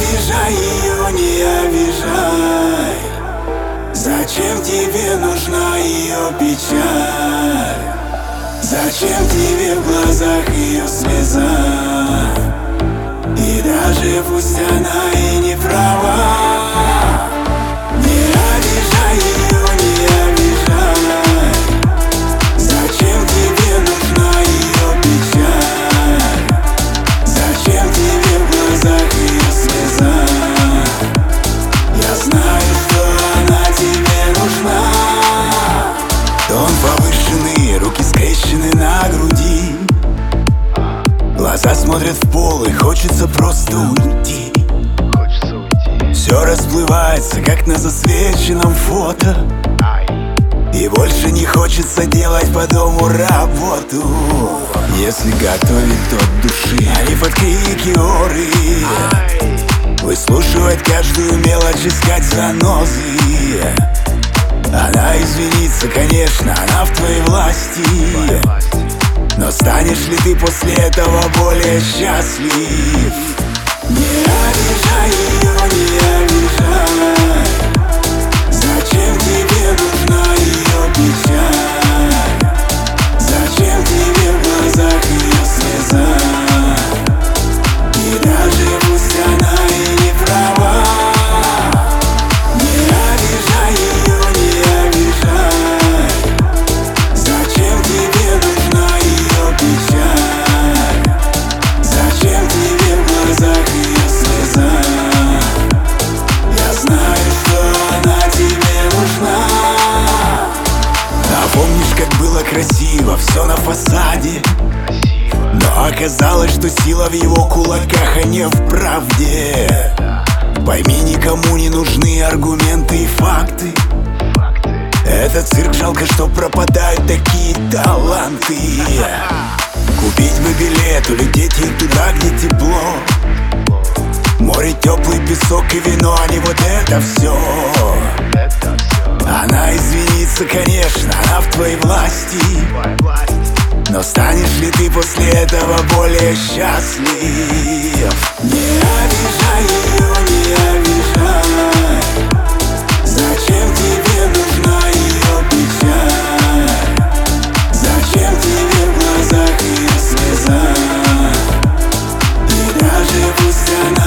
обижай ее, не обижай. Зачем тебе нужна ее печаль? Зачем тебе в глазах ее слеза? И даже пусть она и не права, не обижай ее, не обижай. Зачем тебе нужна ее печаль? Зачем тебе в глазах ее слеза? Я знаю, что она тебе нужна. Тон повышенный, руки скрещены на груди, глаза смотрят в пол и хочется просто уйти. Все расплывается, как на засвеченном фото, и больше не хочется делать по дому работу. Если готовить от души, а не под крики оры, выслушивать каждую мелочь, искать занозы. Она извинится, конечно, она в твоей власти, но станешь ли ты после этого более счастлив? Не обижай ее, не обижай. Зачем тебе нужна ее печаль? Зачем тебе в глазах ее слеза? И даже пусть она и не права, не обижай ее, не обижай. Зачем тебе нужна ее печаль? Зачем тебе в глазах ее слеза? Я знаю, что она тебе нужна. А помнишь, как было красиво все на фасаде? Но оказалось, что сила в его кулаках, а не в правде. Пойми, никому не нужны аргументы и факты. Это цирк, жалко, что пропадают такие таланты. Купить бы билет, улететь ей туда, где тепло. Море, теплый песок и вино, а не вот это все. Она извинится, конечно, она в твоей власти, но станешь ли ты после этого более счастлив? Не обижай ее, не обижай. Зачем тебе нужна ее печаль? Зачем тебе в глазах ее слеза? И даже пусть она